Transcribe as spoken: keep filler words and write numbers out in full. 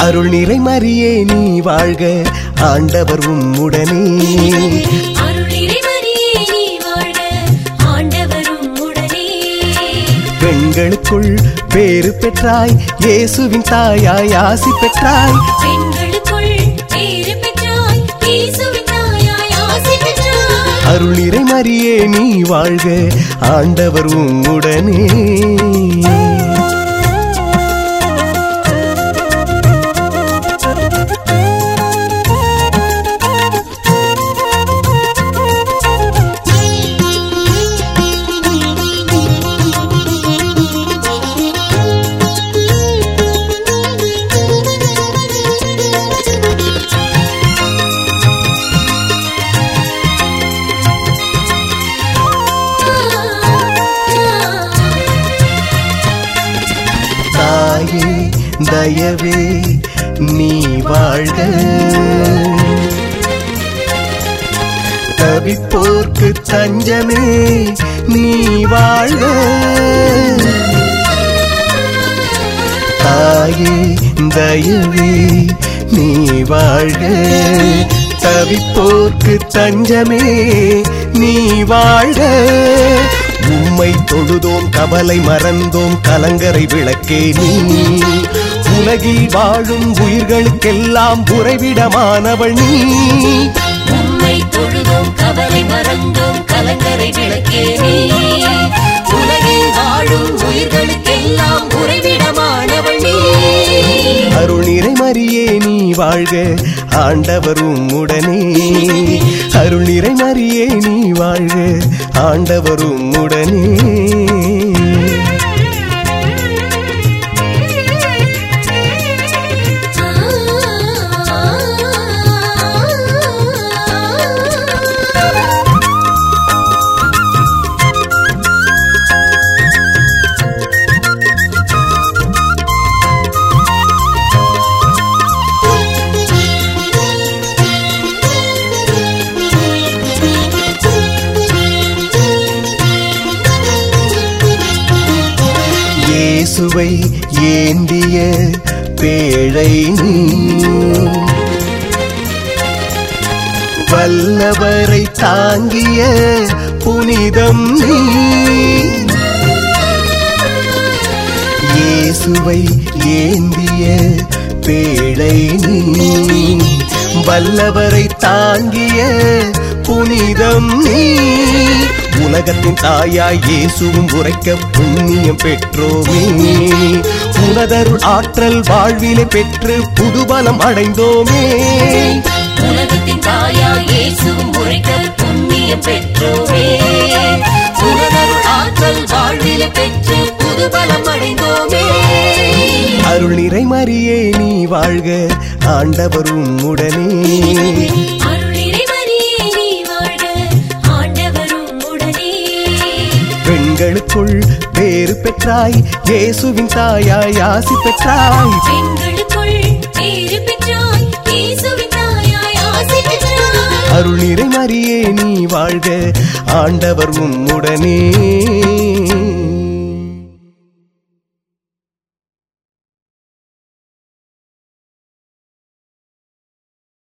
அருள் நிறை மரியே நீ வாழ்க, ஆண்டவர் உம்முடனே. அருள் நிறை மரியே நீ வாழ்க, ஆண்டவர் உம்முடனே. பெண்களுக்குள் பேறு பெற்றாய், இயேசுவின் தாயாய் ஆசி பெற்றாய். பெண்களுக்குள் பேறு பெற்றாய், இயேசுவின் தாயாய் ஆசி பெற்றாய். அருள் நிறை மரியே நீ வாழ்க, ஆண்டவர் உம்முடனே. தாயே தயவே நீ வாழ்க, தவிப்போர்க்கு தஞ்சமே நீ வாழ்க. தாயே தயவே நீ வாழ்க, தவிப்போர்க்கு தஞ்சமே நீ வாழ்க. உம்மை தொழுதோம் கவலை மறந்தோம் கலங்கரை விளக்கே நீ. உலகில் வாழும் உயிர்களுக்கெல்லாம் உறைவிடமானவள் நீ. உம்மை தொழுதோம் கவலை மறந்தோம் கலங்கரை விளக்கே நீ. உலகில் வாழும் உயிர்களுக்கெல்லாம் உறைவிடமானவள் நீ. அருள் நிறை மரியே நீ வாழ்க, ஆண்டவர் உம்முடனே. அருள் நிறை மரியே நீ வாழ்க, ஆண்டவர் உம்முடனே. இயேசுவை ஏந்திய பேழை நீ, வல்லவரை தாங்கிய புனிதம் நீ. இயேசுவை ஏந்திய பேழை நீ, வல்லவரை தாங்கிய புனிதம் நீ. உலகத்தின் தாயாய் இயேசுவும் உரைக்க புண்ணியம் பெற்றோமே. உனதருள் ஆற்றல் வாழ்விலே பெற்று புதுபலம் அடைந்தோமே. உலகத்தின் தாயாய் இயேசுவும் உரைக்க புண்ணியம் பெற்றோமே. உனதருள் ஆற்றல் வாழ்விலே பெற்று புதுபலம் அடைந்தோமே. அருள் நிறை மரியே நீ வாழ்க, ஆண்டவர் உம்முடனே. அருள் நிறை மரியே நீ வாழ்க, ஆண்டவர் உம்முடனே. பெண்களுக்குள் பேறு பெற்றாய், இயேசுவின் தாயாய் ஆசி பெற்றாய். பெண்களுக்குள் பேறு பெற்றாய், இயேசுவின் தாயாய் ஆசி பெற்றாய். அருள் நிறை மரியே நீ வாழ்க, ஆண்டவர் உம்முடனே.